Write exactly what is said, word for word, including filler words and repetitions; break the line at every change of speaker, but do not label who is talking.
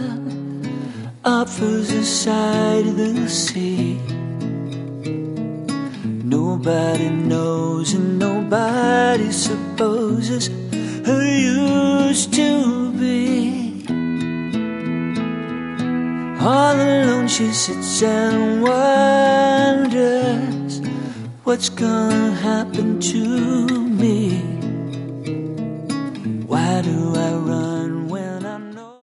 offers a side of the sea. Nobody knows and nobody supposes who used to be. All alone she sits and wonders, what's gonna happen to me? Why do I run